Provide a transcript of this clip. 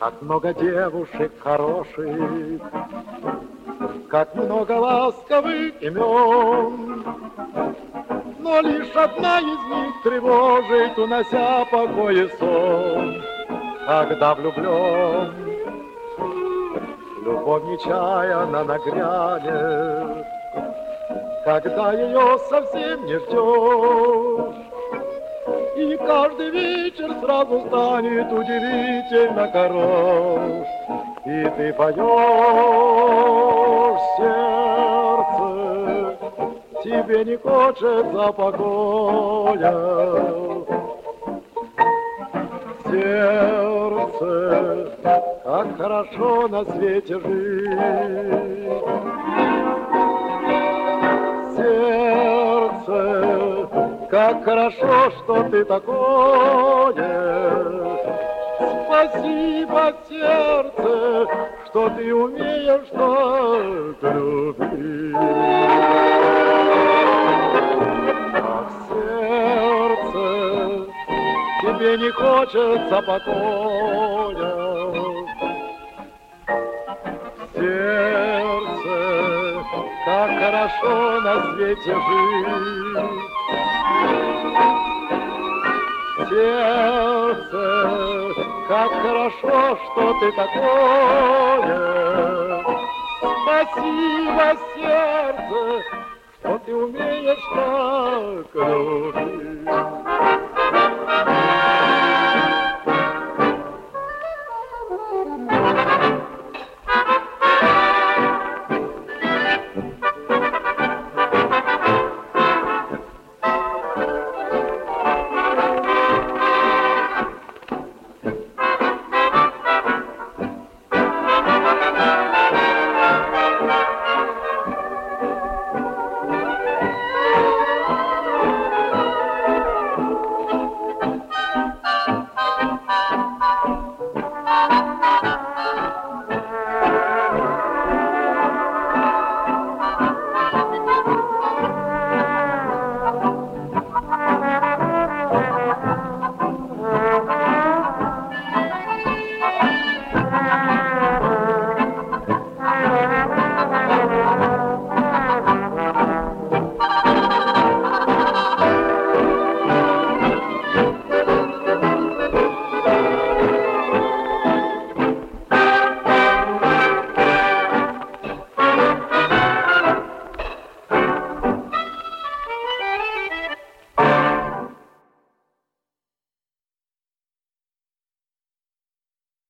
Как много девушек хороших, как много ласковых имен, но лишь одна из них тревожит, унося покой и сон. Когда влюблен, любовь нечаянно нагрянет, когда ее совсем не ждешь, и каждый вечер сразу станет удивительно хорош. И ты поешь, сердце, тебе не хочется покоя. Сердце, как хорошо на свете жить. Сердце, как хорошо, что ты такое. Спасибо, сердце, что ты умеешь так любить. Ах, сердце, тебе не хочется покоя. Сердце, как хорошо на свете жить. Сердце, как хорошо, что ты такое. Спасибо, сердце, что ты умеешь так любить.